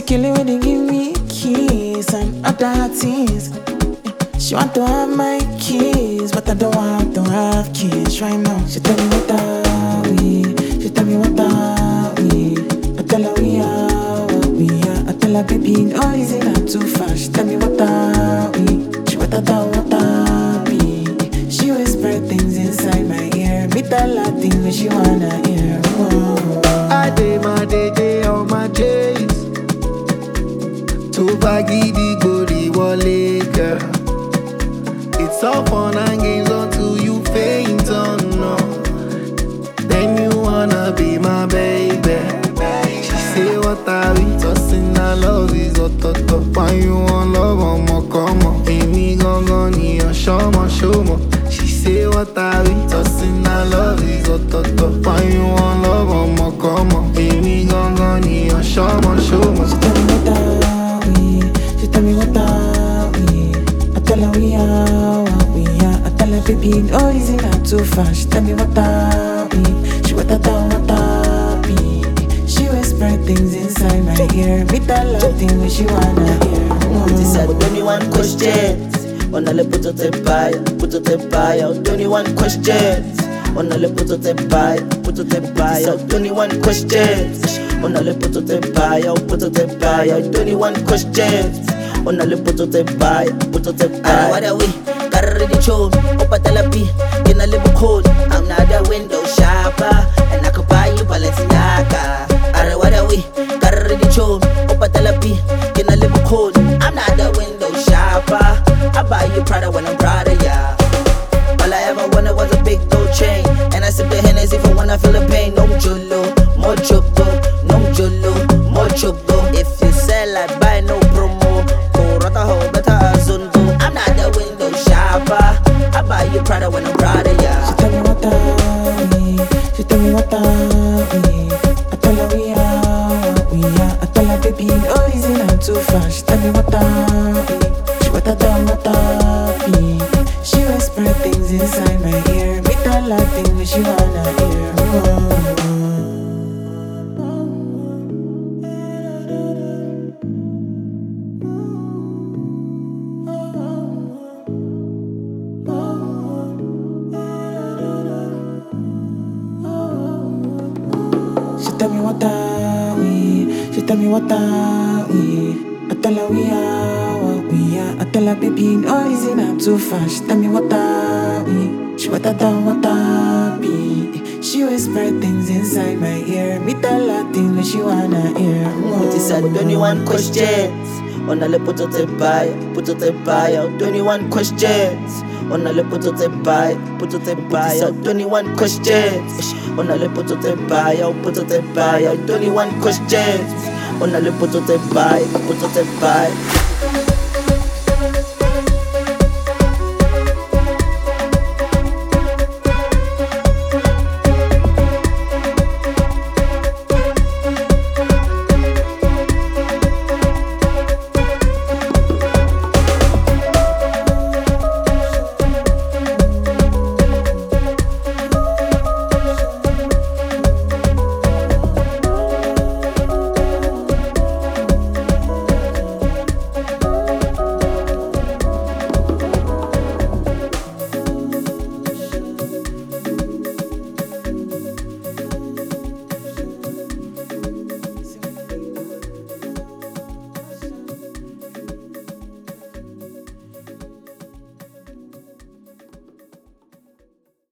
killing when they give me keys and other things. She want to have my keys, but I don't want to have kids right now. She tell me what are we? She tell me what are we? I tell her we are what we are. I tell her baby, no, is it not too fast? She tell me what are we? She what are we? She whisper things inside my ear. Me tell her things when she wanna hear. Oh. I day my day on my days. To baggy the body wale, girl. It's all fun and games until you faint on no. Then you wanna be my baby. She say what are we tossing? I love is ototo. Why you want love on my come on? Amy gon' need a show more. She say what are we tossing? I love is ototo. Why you want love on my come on? Amy gon' need a show more. She tell me what are we? She tell me what are we? I tell her we are what we are. I tell her baby, no, is it not too fast? She tell me what are we? She what are we? She whisper things inside my ear. Me tell her things when she wanna hear. This is 21 questions. On a le puto te paia. 21 questions. On a le puto te paia. 21 questions. On a le puto te paia. 21 questions. On a le puto te paia. What are we? Carry the chode. Opa talapi. In a little code. I'm not a window shopper. And I could buy you Balenciaga. What are we? Carry the chode. Opa talapi. In a little code. I'm not a window shopper. I buy you Prada when I'm proud of ya. All I ever wanted was a big gold chain. And I sip the Hennessy for when I feel the pain. No jolo, more choco. No jolo, more choco. If you sell, I buy no promo. Go rata ho, better azundo. I'm not the window shopper. I buy you Prada when I'm proud of ya. She tell me what are we? She tell me what are we? I tell her we are what we are. I tell her baby, no, is it not too fast? She tell me what are we? She what are we? She whisper things inside my ear. Me tell her things when she wanna hear. She tell me what are we? She tell me what are we? I tell her we are what we are. I tell her baby, no, is it not too fast? She tell me what are we? She what are we? She whisper things inside my ear. Me tell her things when she wanna hear. This is 21 questions. On a le puto te paia. 21 questions. On a le puto te paia. 21 questions. On a le puto te paia. 21 questions. On a le puto te paia.